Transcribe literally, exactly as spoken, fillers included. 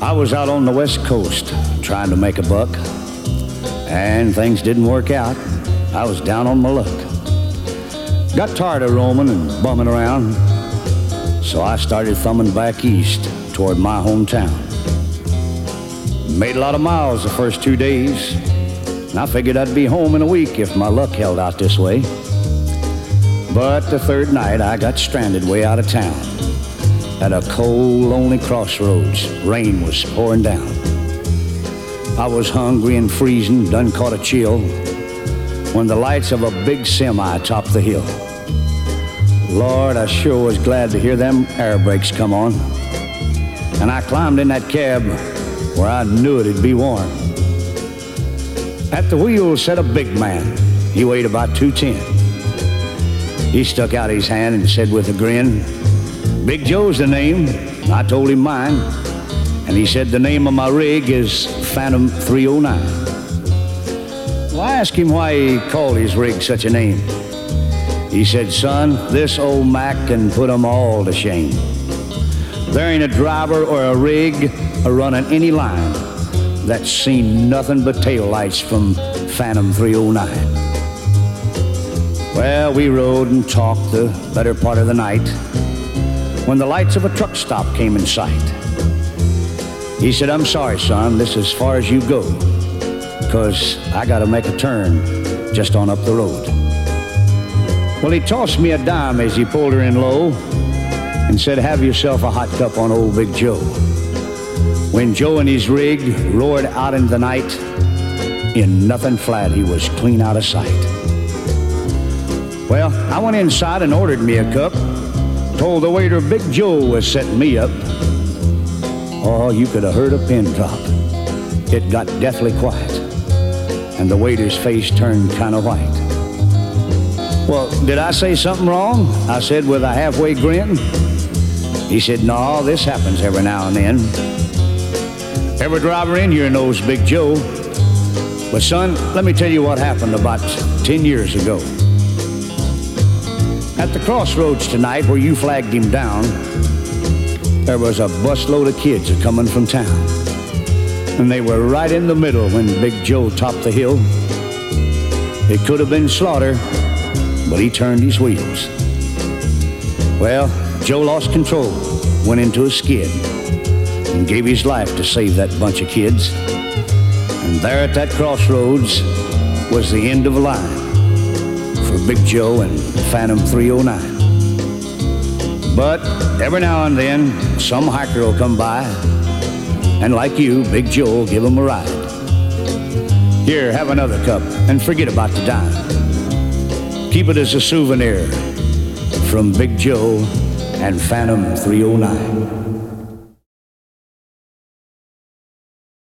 I was out on the West Coast trying to make a buck, and things didn't work out. I was down on my luck. Got tired of roaming and bumming around, so I started thumbing back east toward my hometown. Made a lot of miles the first two days, and I figured I'd be home in a week if my luck held out this way. But the third night, I got stranded way out of town at a cold, lonely crossroads. Rain was pouring down. I was hungry and freezing, done caught a chill, when the lights of a big semi topped the hill. Lord, I sure was glad to hear them air brakes come on. And I climbed in that cab where I knew it'd be warm. At the wheel sat a big man. He weighed about two ten. He stuck out his hand and said with a grin, "Big Joe's the name." I told him mine, and he said the name of my rig is Phantom three oh nine. Well, I asked him why he called his rig such a name. He said, "Son, this old Mac can put 'em all to shame. There ain't a driver or a rig a running any line that's seen nothing but taillights from Phantom three oh nine. Well, we rode and talked the better part of the night when the lights of a truck stop came in sight. He said, "I'm sorry, son, this is as far as you go, because I got to make a turn just on up the road." Well, he tossed me a dime as he pulled her in low and said, "Have yourself a hot cup on old Big Joe." When Joe and his rig roared out into the night, in nothing flat, he was clean out of sight. Well, I went inside and ordered me a cup, told the waiter Big Joe was setting me up. Oh, you could have heard a pin drop. It got deathly quiet, and the waiter's face turned kind of white. "Well, did I say something wrong?" I said with a halfway grin. He said, "No, this happens every now and then. Every driver in here knows Big Joe. But son, let me tell you what happened about ten years ago. At the crossroads tonight where you flagged him down, there was a busload of kids a-coming from town. And they were right in the middle when Big Joe topped the hill. It could have been slaughter, but he turned his wheels. Well, Joe lost control, went into a skid, and gave his life to save that bunch of kids. And there at that crossroads was the end of the line for Big Joe and Phantom three oh nine. But every now and then, some hiker will come by, and like you, Big Joe will give him a ride. Here, have another cup, and forget about the dime. Keep it as a souvenir from Big Joe and Phantom three oh nine.